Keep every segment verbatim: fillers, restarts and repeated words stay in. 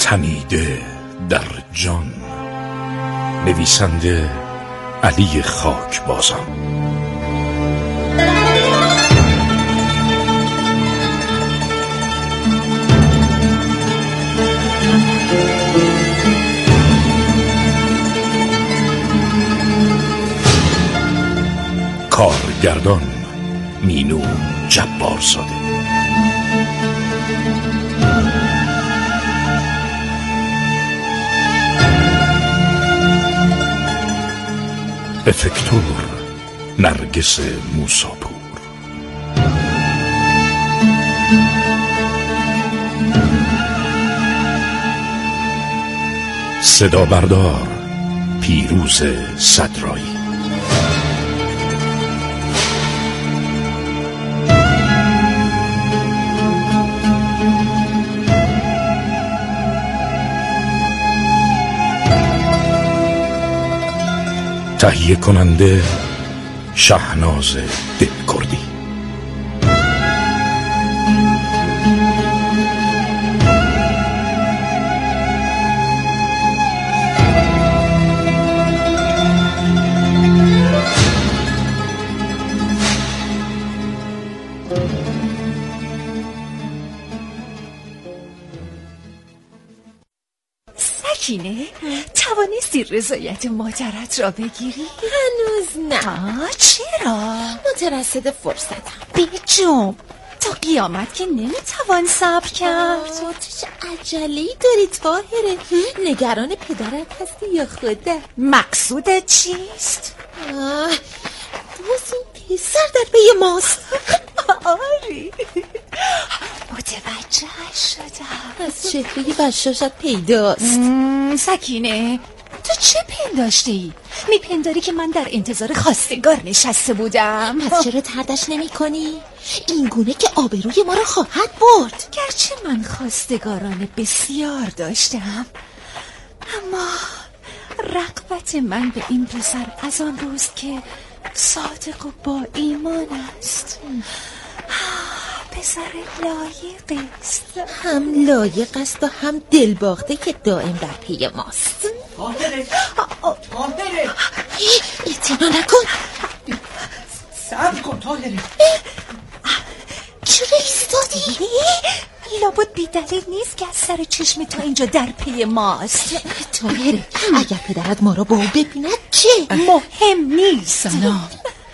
تنیده در جان. نویسنده علی خاکبازان. کارگردان مینو جبارزاده. افکتور نرگس موساپور. صدا بردار پیروز صدرایی. تهیه کننده شهناز دلکردی. سکینه، توانستی رضایت مادرت را بگیری؟ هنوز نه. آه چرا؟ مترصد فرصتم. بجنب تا قیامت که نمیتوان صبر کرد. تو چه عجله‌ای داری طاهره؟ نگران پدرت هستی یا خودت؟ مقصودت چیست؟ آه باز این پسر در پی ماست. آری متوجه شدم. از چهره بشاشت پیداست. سکینه، تو چه پنداشته ای؟ میپنداری که من در انتظار خواستگار نشسته بودم؟ پس چرا تردش نمی کنی؟ این گونه که آبروی ما را خواهد برد. گرچه من خواستگاران بسیار داشتم، اما رغبت من به این پسر از آن روز که صادق و با ایمان است. پسر لایق است. هم لایق است و هم دلباخته که دائم در پی ماست. طاهره طاهره اعتنا نکن. صبر کن طاهره. چرا ایستادی؟ لابد بی دلیل نیست که از سر چشم تو اینجا در پی ماست. طاهره، اگر پدرت ما را با او ببیند چه؟ مهم نیست. سلام.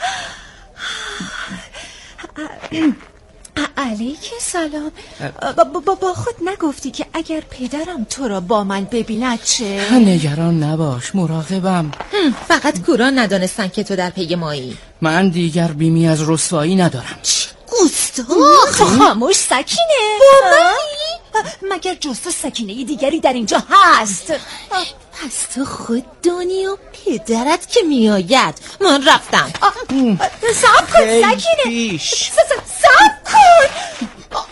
علیک سلام. با, با, با خود نگفتی که اگر پدرم تو را با من ببیند چه؟ نگران نباش، مراقبم. فقط کوران ندانستن که تو در پی مایی. من دیگر بیمی از رسوایی ندارم. گستاخ. تو خاموش سکینه. با منی؟ مگر جز تو سکینه دیگری در اینجا هست؟ پس تو خود دانی و پدرت که میآید. من رفتم. صبر کن سکینه. پیش صبر کن.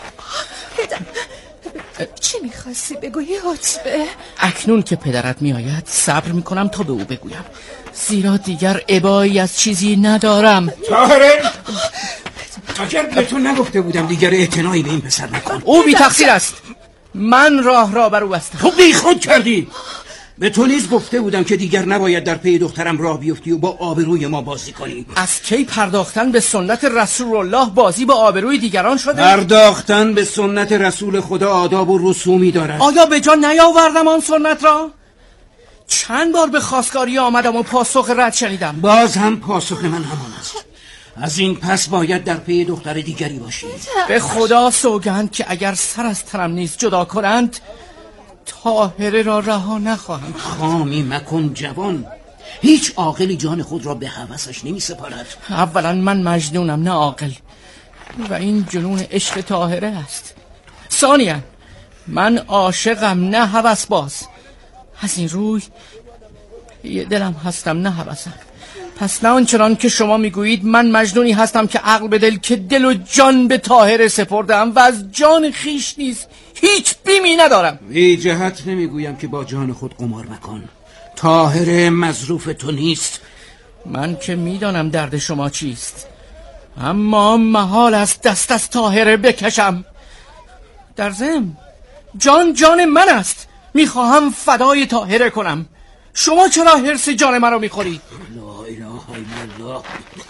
چی میخواستی بگویی عتبه؟ اکنون که پدرت میآید صبر میکنم تا به او بگویم، زیرا دیگر ابایی از چیزی ندارم. طاهره، اگر به تو نگفته بودم دیگر اعتنایی به این پسر نکن. او بی تقصیر است. من راه را بر او بستم. تو بی خود کردی. به تو نیز گفته بودم که دیگر نباید در پی دخترم راه بیفتی و با آبروی ما بازی کنی. از کی پرداختن به سنت رسول الله بازی با آبروی دیگران شده؟ پرداختن به سنت رسول خدا آداب و رسومی دارد. آیا به جا نیاوردم آن سنت را؟ چند بار به خواستگاری آمدم و پاسخ رد شنیدم. باز هم پاسخ من همان است. از این پس باید در پی دختر دیگری باشی. به خدا سوگند که اگر سر از تنم نیز جدا کنند طاهره را رها نخواهم. خامی مکن جوان. هیچ عاقلی جان خود را به هوسش نمی سپارد. اولا من مجنونم نه عاقل، و این جنون عشق طاهره است. ثانیا من عاشقم نه هوس باز. از این روی یه دلم هستم نه هوسم. پس نه آنچنان که شما میگویید من مجنونی هستم که عقل به دل که دل و جان به طاهره سپردم و از جان خیش نیز هیچ بیمی ندارم. بی جهت نمیگویم که با جان خود قمار مکن. طاهره مظروف تو نیست. من که میدانم درد شما چیست، اما محال است دست از طاهره بکشم. در ضمن جان جان من است. میخواهم فدای طاهره کنم. شما چرا حرص جان مرا میخورید؟ لا اله الا الله.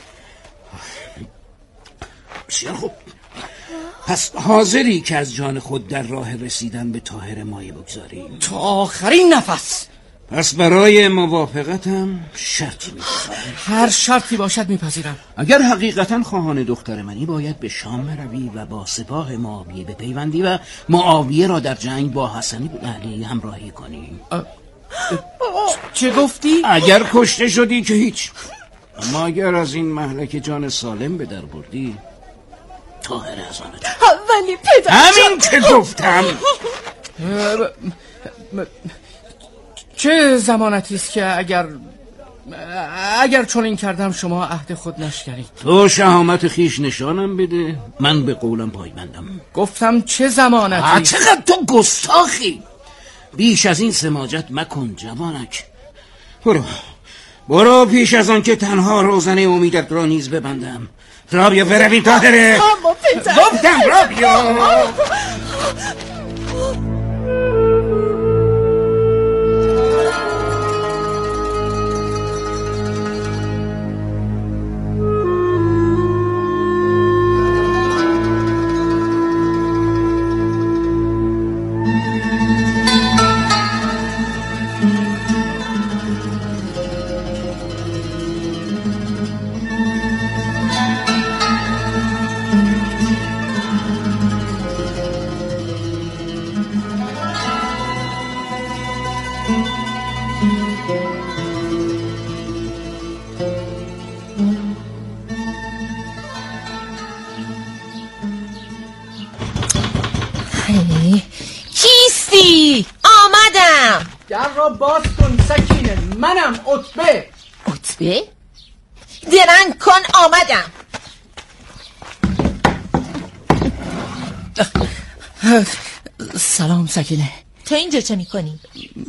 بسیار خوب. پس حاضری که از جان خود در راه رسیدن به طاهره مایه بگذاریم؟ تا آخرین نفس. پس برای موافقتم شرطی می‌گذارم. هر شرطی باشد میپذیرم. اگر حقیقتا خواهان دختر منی باید به شام بروی و با سپاه معاویه بپیوندی و معاویه را در جنگ با حسن بن علی همراهی کنی. چه گفتی؟ اگر کشته شدی که هیچ، اما اگر از این مهلک جان سالم به در بردی طاهره از آنت. ولی پدر همین که گفتم. چه ضمانتی است که اگر اگر چنین کردم شما عهد خود نشکنید؟ تو شهامت خیش نشانم بده، من به قولم پایبندم. گفتم چه ضمانتی؟ چقدر تو گستاخی. بیش از این سماجت مکن جوانک. برو برو پیش از آن که تنها روزنه امیدت را نیز ببندم. رابیا برویم طاهره. اما پدر گفتم رابیا. کیستی؟ آمدم. در را باز کن سکینه. منم عتبه. عتبه؟ درنگ کن آمدم. سلام سکینه. تو اینجا چه میکنی؟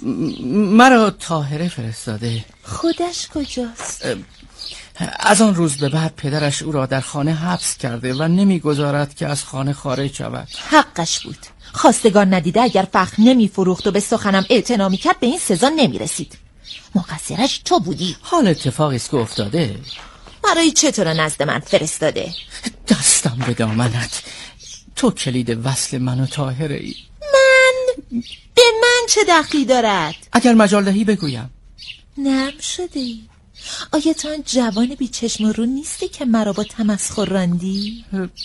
مرا طاهره فرستاده. خودش کجاست؟ از آن روز به بعد پدرش او را در خانه حبس کرده و نمیگذارد که از خانه خارج شود. حقش بود. خواستگار ندیده اگر فخر نمی فروخت و به سخنم اعتنا می کرد به این سزا نمی رسید. مقصرش تو بودی. حال اتفاقی است که افتاده. برای چطور نزد من فرستاده؟ دستم به دامنت. تو کلید وصل من و طاهره ای. من؟ به من چه دخلی دارد؟ اگر مجال دهی بگویم. نرم شده ای. آیا تو آن جوان بی چشم و رو نیستی که مرا با تمسخر راندی؟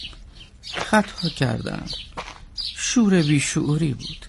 خطا کردم. شور بی شعوری بود.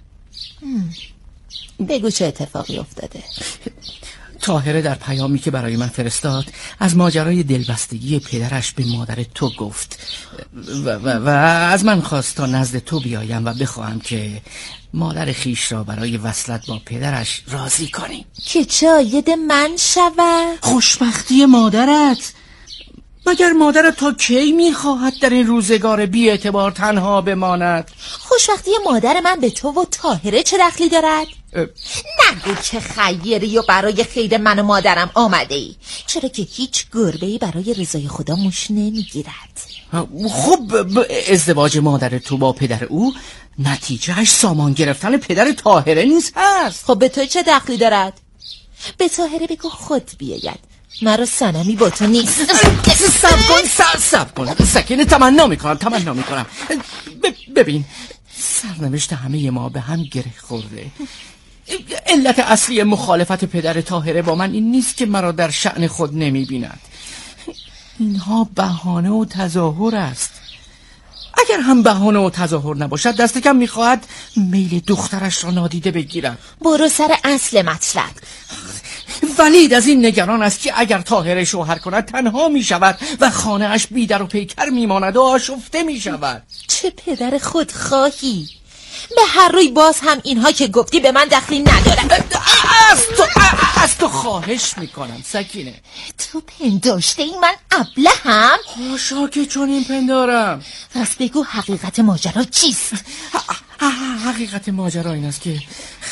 بگو چه اتفاقی افتاده. طاهره در پیامی که برای من فرستاد از ماجرای دلبستگی پدرش به مادر تو گفت و, و, و از من خواست تا نزد تو بیایم و بخواهم که مادر خیش را برای وصلت با پدرش راضی کنی. که چه عاید من شود؟ خوشبختی مادرت. مگر مادرت تا کی میخواهد در این روزگار بی اعتبار تنها بماند؟ خوشبختی مادر من به تو و طاهره چه دخلی دارد؟ نگو که خیری و برای خیر من و مادرم آمده ای، چرا که هیچ گربه‌ای برای رضای خدا موش نمیگیرد. خب ازدواج مادر تو با پدر او نتیجهش سامان گرفتن پدر طاهره نیست هست. خب به تو چه دخلی دارد؟ به طاهره بگو خود بیاید، مرا صنمی با تو نیست. سب کن سب کن سکینه، تمنا میکنم تمنا میکنم ببین سرنوشت همه ما به هم گره خورده. علت اصلی مخالفت پدر طاهره با من این نیست که مرا در شأن خود نمیبیند. اینها بهانه و تظاهر است. اگر هم بهانه و تظاهر نباشد دست کم میخواهد میل دخترش را نادیده بگیرد. برو سر اصل مطلب. ولید از این نگران است که اگر طاهره شوهر کند تنها می شود و خانه اش بیدر و پیکر می ماند و آشفته می شود. چه پدر خود خواهی؟ به هر روی باز هم اینها که گفتی به من دخلی ندارد. از تو از تو خواهش می کنم سکینه. تو پنداشته ای من ابلهم؟ حاشا که چون این پندارم. راست بگو حقیقت ماجرا چیست؟ حقیقت ماجرا این است که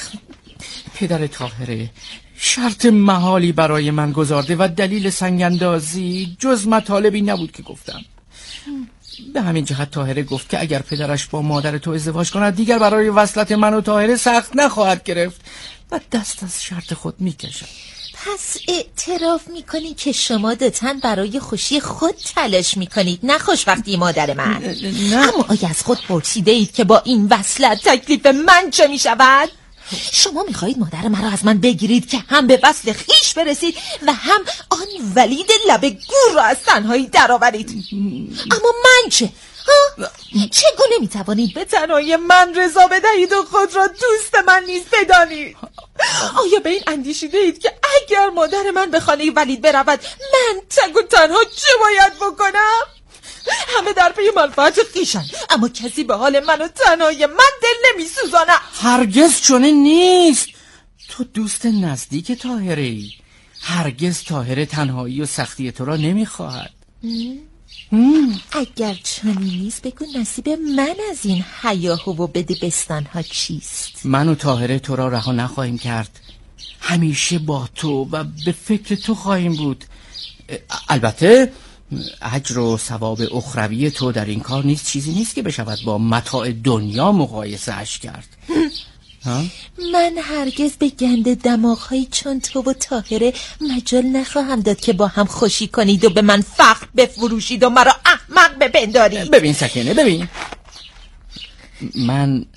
پدر طاهره شرط محالی برای من گذارده و دلیل سنگندازی جز مطالبی نبود که گفتم. به همین جهت طاهره گفت که اگر پدرش با مادر تو ازدواج کند دیگر برای وصلت من و طاهره سخت نخواهد گرفت و دست از شرط خود میکشد. پس اعتراف میکنی که شما دوتن برای خوشی خود تلاش میکنید، نه خوشبختی مادر من؟ نه. اما آیا از خود پرسیده اید که با این وصلت تکلیف من چه میشود؟ شما میخواهید مادر من را از من بگیرید که هم به وصل خیش برسید و هم آن ولید لب گور را از تنهایی درآورید. اما من چه؟ ها؟ چگونه میتوانید به تنهایی من رضا بدهید و خود را دوست من نیز بدانید؟ آیا به این اندیشیده اید که اگر مادر من به خانه ولید برود من تک و تنها چه باید بکنم؟ همه در پی منفعت خویشند، اما کسی به حال من و تنهایی من دل نمیسوزاند. هرگز چنین نیست. تو دوست نزدیک طاهره ای. هرگز طاهره تنهایی و سختی تو را نمیخواهد. اگر چنین نیست بگو نصیب من از این هیاهو و بدبستان ها چیست؟ من و طاهره تو را رها نخواهیم کرد. همیشه با تو و به فکر تو خواهیم بود. البته اجر و ثواب اخروی تو در این کار نیست چیزی نیست که بشود با متاع دنیا مقایسه اش کرد. من هرگز به گنده دماغهایی چون تو و طاهره مجال نخواهم داد که با هم خوشی کنید و به من فخر بفروشید و مرا احمق بپندارید. ببین سکینه، ببین من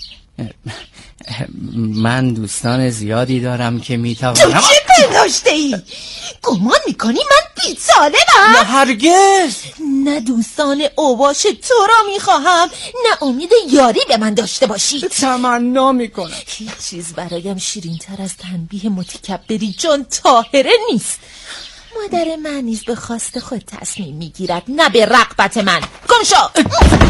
من دوستان زیادی دارم که میتوانم. تو چه پنداشته ای؟ گمان میکنی من بی‌طالبم؟ نه هرگز. نه دوستان اوباش تو را میخواهم، نه امید یاری به من داشته باشید. تمنا میکنم. هیچ چیز برایم شیرین تر از تنبیه متکبری چون طاهره نیست. مادر من نیز به خواست خود تصمیم میگیرد، نه به رغبت من. گم شو.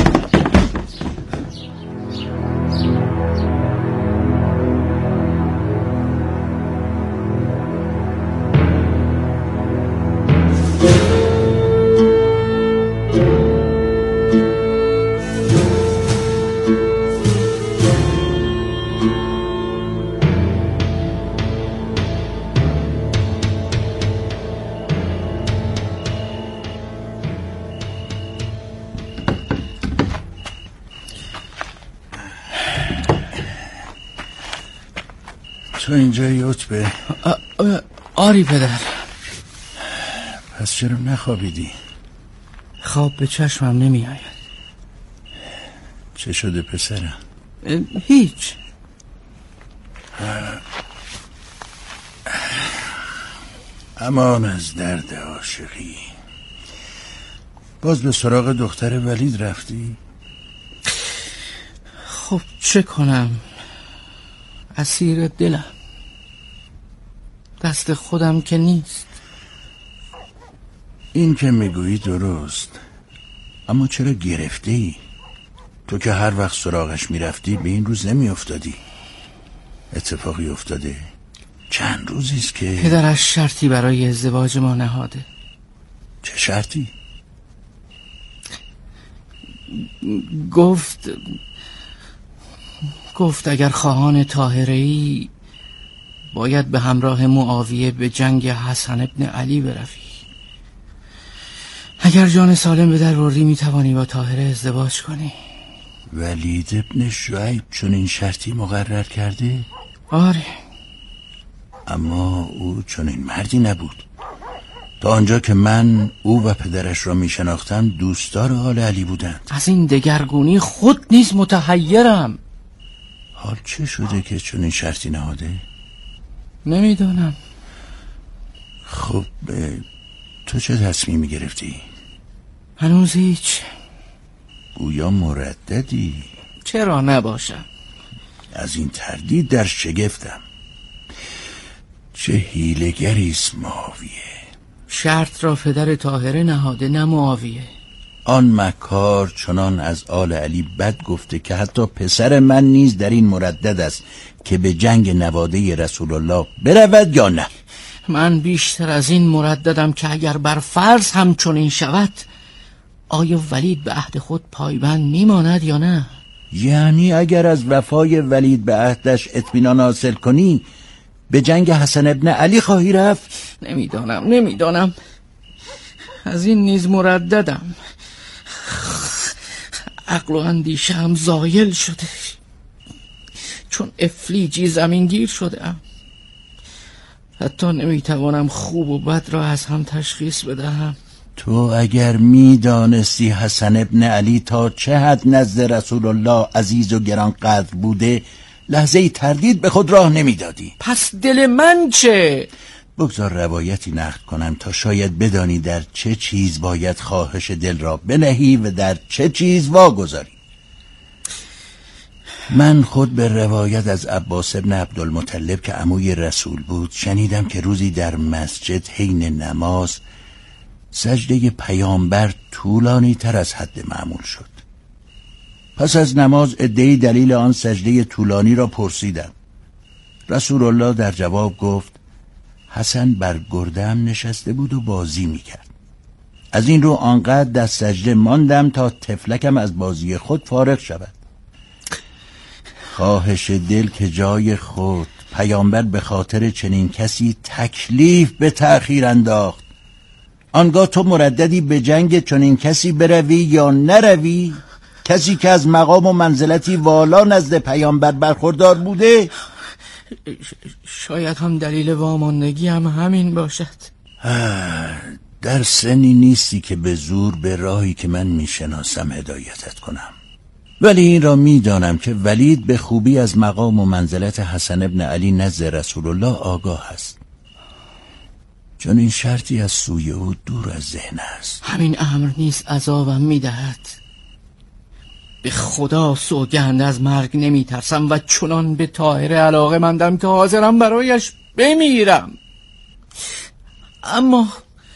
تو اینجایی عتبه؟ آری پدر. پس چرا نخوابیدی؟ خواب به چشمم نمی آید. چه شده پسرم؟ هیچ. امان از درد عاشقی. باز به سراغ دختر ولید رفتی؟ خب چه کنم؟ اسیر دلم. دست خودم که نیست. این که میگویی درست، اما چرا گرفته ای؟ تو که هر وقت سراغش میرفتی به این روز نمی افتادی. اتفاقی افتاده؟ چند روزیست که پدرش شرطی برای ازدواج ما نهاده. چه شرطی؟ گفت گفت اگر خواهان طاهره‌ای باید به همراه معاویه به جنگ حسن ابن علی بروی. اگر جان سالم به در بردی میتوانی با طاهره ازدواج کنی. ولید ابن شعیب چون این شرطی مقرر کرده؟ آره. اما او چون این مردی نبود. تا آنجا که من او و پدرش را می شناختم دوستدار آل علی بودند. از این دگرگونی خود نیز متحیرم. حال چه شده که چون این شرطی نهاده؟ نمیدانم. خب تو چه تصمیمی گرفتی؟ هنوز هیچ. گویا مرددی. چرا نباشم؟ از این تردید در شگفتم. چه حیله‌گریست معاویه. شرط را پدر طاهره نهاده نه معاویه. آن مکار چنان از آل علی بد گفته که حتی پسر من نیز در این مردد است که به جنگ نواده رسول الله برود یا نه. من بیشتر از این مرددم که اگر بر فرض همچون این شود آیا ولید به عهد خود پایبند میماند یا نه؟ یعنی اگر از وفای ولید به عهدش اطمینان حاصل کنی به جنگ حسن ابن علی خواهی رفت؟ نمیدانم نمیدانم از این نیز مرددم. عقل و اندیشه هم زایل شده، چون افلیجی زمینگیر شدم. حتی نمیتوانم خوب و بد را از هم تشخیص بدهم. تو اگر میدانستی حسن ابن علی تا چه حد نزد رسول الله عزیز و گرانقدر بوده، لحظه تردید به خود راه نمیدادی. پس دل من چه؟ بگذار روایتی نقل کنم تا شاید بدانی در چه چیز باید خواهش دل را بنهی و در چه چیز واگذاری. من خود به روایت از عباس ابن عبدالمطلب که عموی رسول بود شنیدم که روزی در مسجد حین نماز سجده پیامبر طولانی تر از حد معمول شد. پس از نماز عده‌ای دلیل آن سجده طولانی را پرسیدم. رسول الله در جواب گفت حسن بر گرده‌ام نشسته بود و بازی میکرد. از این رو آنقدر در سجده ماندم تا تفلکم از بازی خود فارغ شود. خواهش دل که جای خود، پیامبر به خاطر چنین کسی تکلیف به تأخیر انداخت. آنگاه تو مرددی به جنگ چنین کسی بروی یا نروی؟ کسی که از مقام و منزلتی والا نزد پیامبر برخوردار بوده؟ شاید هم دلیل واماندگی هم همین باشد. در سنی نیستی که به زور به راهی که من میشناسم هدایتت کنم، ولی این را میدانم که ولید به خوبی از مقام و منزلت حسن ابن علی نزد رسول الله آگاه است، چون این شرطی از سوی او دور از ذهن است. همین امر نیز عذابم میدهد. به خدا سوگند از مرگ نمی ترسم و چنان به طاهره علاقه مندم که حاضرم برایش بمیرم. اما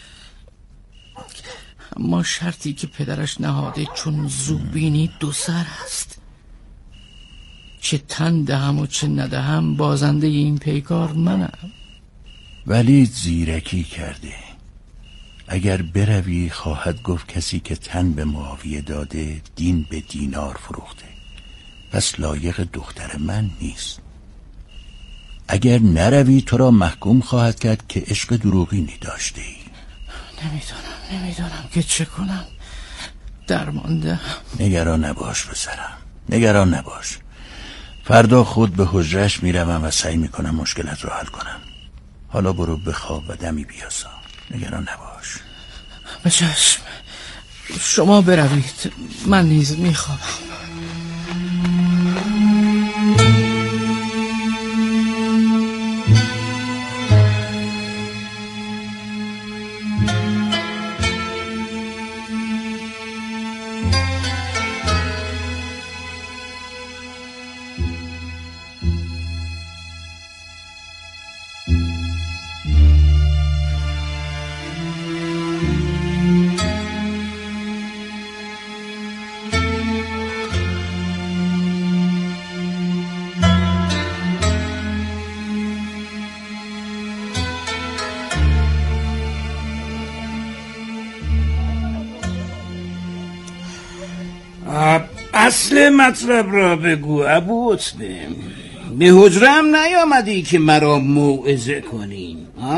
اما شرطی که پدرش نهاده چون زوبینی دو سر است. چه تن دهم و چه ندهم بازنده این پیکار منم. ولید زیرکی کرده. اگر بروی خواهد گفت کسی که تن به معاویه داده دین به دینار فروخته، پس لایق دختر من نیست. اگر نروی تو را محکوم خواهد کرد که عشق دروغینی داشته ای. نمیدونم نمیدونم که چه کنم. درمانده. نگران نباش پسرم، نگران نباش. فردا خود به حجرش میروم و سعی میکنم مشکلت را حل کنم. حالا برو بخواب و دمی بیاسا، نگران نباش. به چشم. شما بروید، من نیز میخوابم. اصل مطلب را بگو ابو عتبه. به حجرم نیامدی که مرا موعظه کنی؟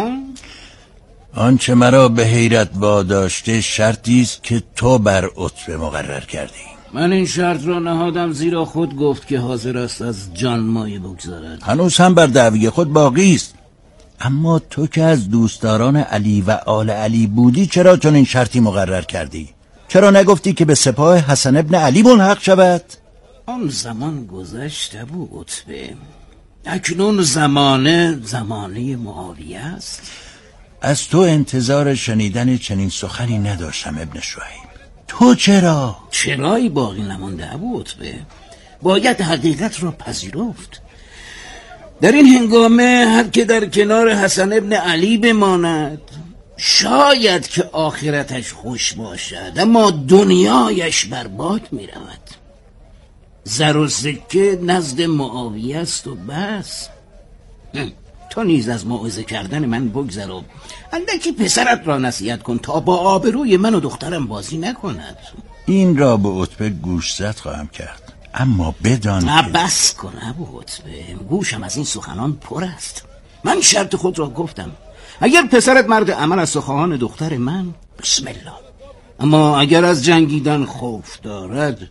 آنچه مرا به حیرت واداشته شرطی است که تو بر عتبه مقرر کردی. من این شرط را نهادم زیرا خود گفت که حاضر است از جان مایه بگذارد. هنوز هم بر دعوی خود باقی است. اما تو که از دوستداران علی و آل علی بودی چرا چون این شرطی مقرر کردی؟ چرا نگفتی که به سپاه حسن ابن علی ملحق شود؟ آن زمان گذشت ابو عتبه. اکنون زمانه زمانه معاویه است. از تو انتظار شنیدن چنین سخنی نداشتم ابن شعیب. تو چرا؟ چرایی باقی نمانده ابو عتبه. باید حقیقت را پذیرفت. در این هنگامه هر که در کنار حسن ابن علی بماند شاید که آخرتش خوش باشد، اما دنیایش برباد می رود. زر و سکه نزد معاویه است و بس. تو نیز از موعظه کردن من بگذر و اندکی پسرت را نصیحت کن تا با آبروی من و دخترم بازی نکند. این را به عتبه گوش زد خواهم کرد، اما بدان نه که... بس کن ابو عتبه، گوشم از این سخنان پر است. من شرط خود را گفتم. اگر پسرت مرد عمل از سخنان دختر من، بسم الله. اما اگر از جنگیدن خوف دارد،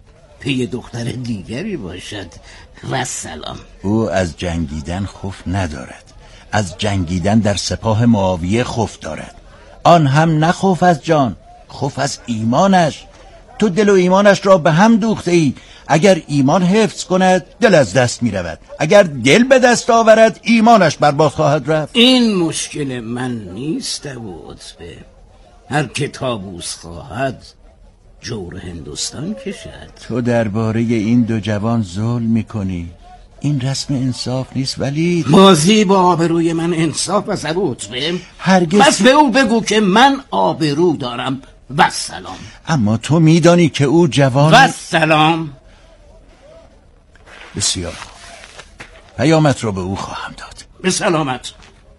پی دختر دیگری باشد. و سلام. او از جنگیدن خوف ندارد، از جنگیدن در سپاه معاویه خوف دارد. آن هم نه خوف از جان، خوف از ایمانش. تو دل و ایمانش را به هم دوخته ای. اگر ایمان حفظ کند دل از دست می رود، اگر دل به دست آورد ایمانش برباد خواهد رفت. این مشکل من نیست ابو عتبه. هر که طاووس خواهد جور هندوستان کشد. تو درباره این دو جوان ظلم می کنی. این رسم انصاف نیست. ولی ماضی با آبروی من انصاف از ابو عتبه؟ هرگز. بس به او بگو که من آبرو دارم. و سلام. اما تو میدانی که او جوان. و سلام. بسیار پیامت رو به او خواهم داد. به سلامت.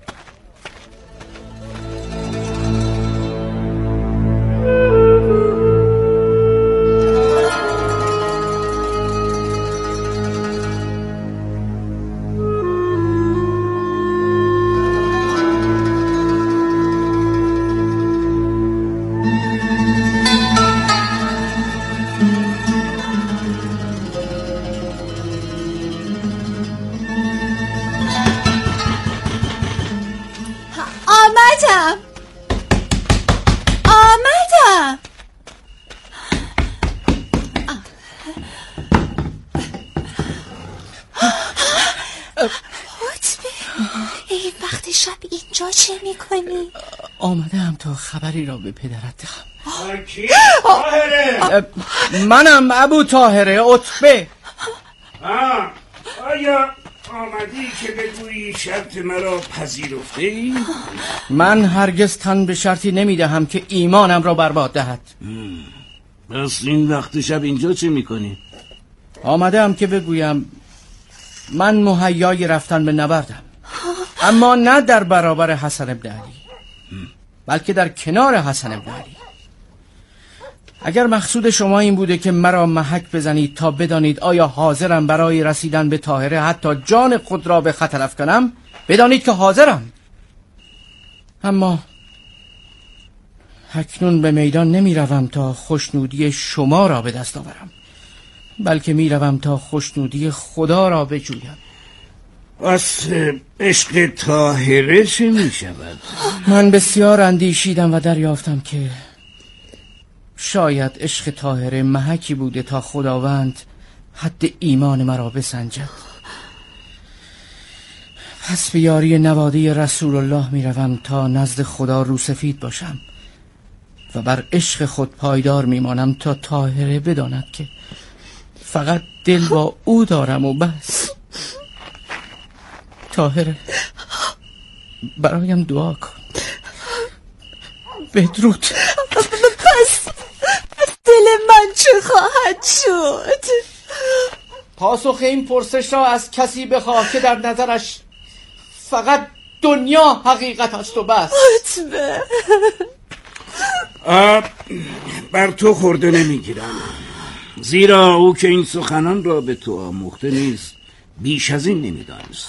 آمدم آمدم عتبه، این وقت شب اینجا چه میکنی؟ آمدم تا خبری را به پدرت دهم. کی؟ طاهره؟ منم ابو طاهره عتبه. آیا آمدی که بگویی شرط مرا پذیرفته ای؟ من هرگز تن به شرطی نمیدهم که ایمانم را برباد دهد. پس این وقت شب اینجا چه میکنی؟ آمدم که بگویم من مهیای رفتن به نبردم، اما نه در برابر حسن ابن علی، بلکه در کنار حسن ابن علی. اگر مقصود شما این بوده که مرا محک بزنید تا بدانید آیا حاضرم برای رسیدن به طاهره حتی جان خود را به خطر افکنم، بدانید که حاضرم. اما اکنون به میدان نمی روم تا خوشنودی شما را به دست آورم، بلکه می روم تا خوشنودی خدا را بجویم. پس عشق طاهره چه می شود؟ من بسیار اندیشیدم و دریافتم که شاید عشق طاهره محکی بوده تا خداوند حد ایمان مرا بسنجد. پس به یاری نوادی رسول الله می روم تا نزد خدا روسفید باشم و بر عشق خود پایدار می مانم تا طاهره بداند که فقط دل با او دارم و بس. طاهره برایم دعا کن. بدرود. پس دل من چه خواهد شد؟ پاسخ این پرسش را از کسی بخواه که در نظرش فقط دنیا حقیقت است و بس. عتبه بر تو خورده نمیگیرم، زیرا او که این سخنان را به تو آموخته نیست بیش از این نمیدانست.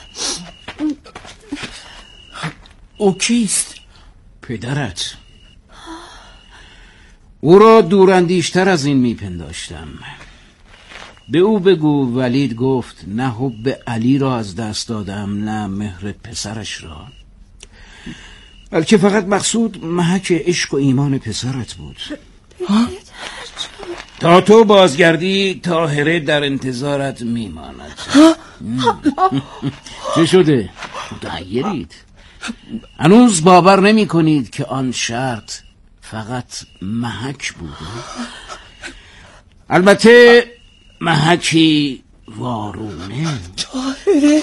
او کیست؟ پدرت. او را دوراندیشتر از این میپنداشتم. به او بگو ولید گفت نه حب علی را از دست دادم نه مهر پسرش را، بلکه فقط مقصود محک عشق و ایمان پسرت بود. تا تو بازگردی طاهره در انتظارت میماند. چه شده؟ متحیرید؟ هنوز باور نمی کنید که آن شرط فقط محک بود؟ البته محکی وارونه. طاهره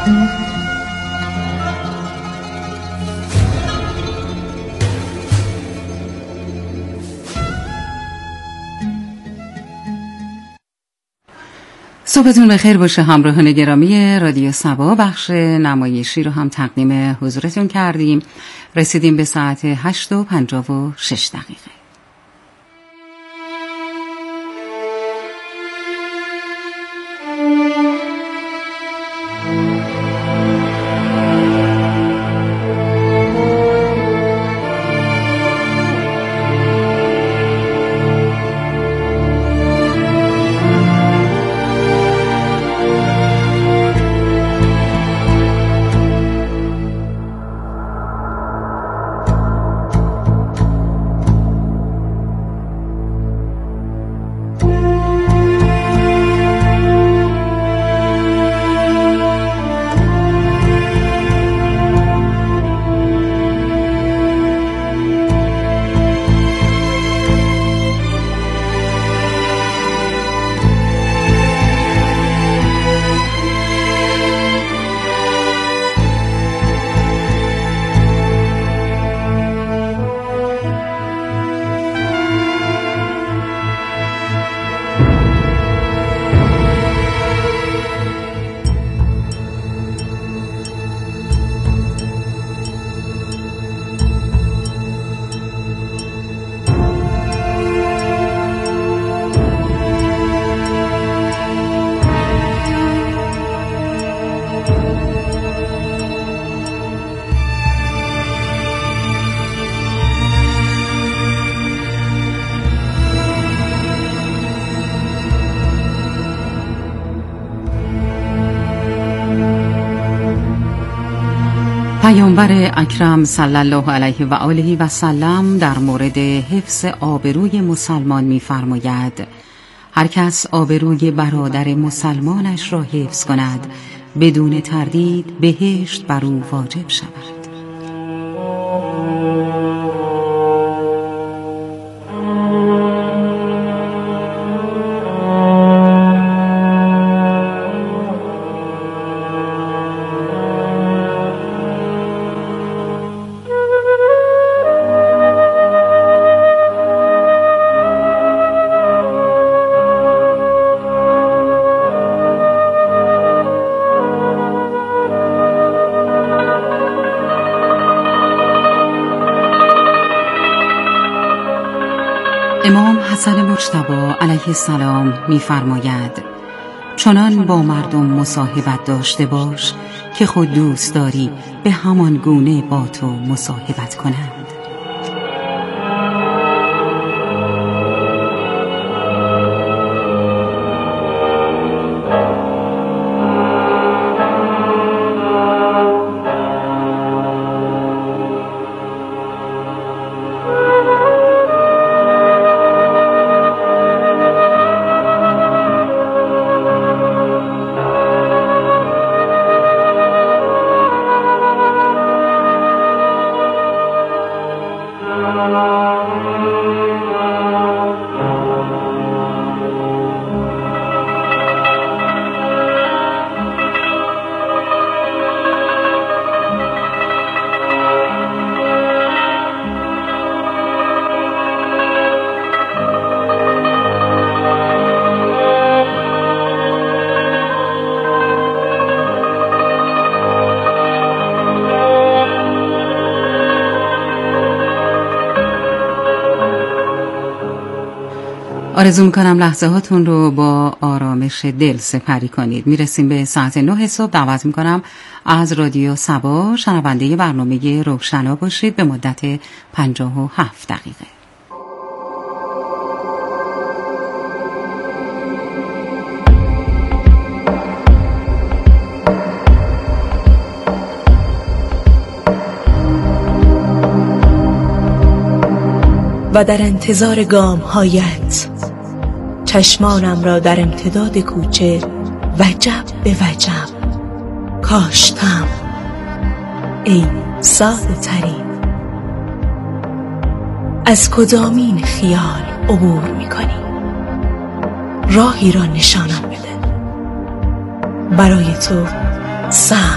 صبحتون بخیر باشه همراهان گرامی رادیو صبا. بخش نمایشی رو هم تقدیم حضورتون کردیم. رسیدیم به ساعت هشت و پنجاه و شش دقیقه. پیامبر اکرم صلی الله علیه و آله و سلم در مورد حفظ آبروی مسلمان می‌فرماید: هر کس آبروی برادر مسلمانش را حفظ کند بدون تردید بهشت بر او واجب شود. امام حسن مجتبی علیه السلام می‌فرماید: چنان با مردم مصاحبت داشته باش که خود دوست داری به همان گونه با تو مصاحبت کنند. آرزو میکنم لحظه هاتون رو با آرامش دل سپری کنید. میرسیم به ساعت نه صبح. دعوت میکنم از رادیو صبا شنونده برنامه روشنا باشید به مدت پنجاه و هفت دقیقه. و در انتظار گام هایت چشمانم را در امتداد کوچه وجب به وجب کاشتم ای ساده ترین. از کدامین خیال عبور میکنی؟ راهی را نشانم بده، برای تو سخت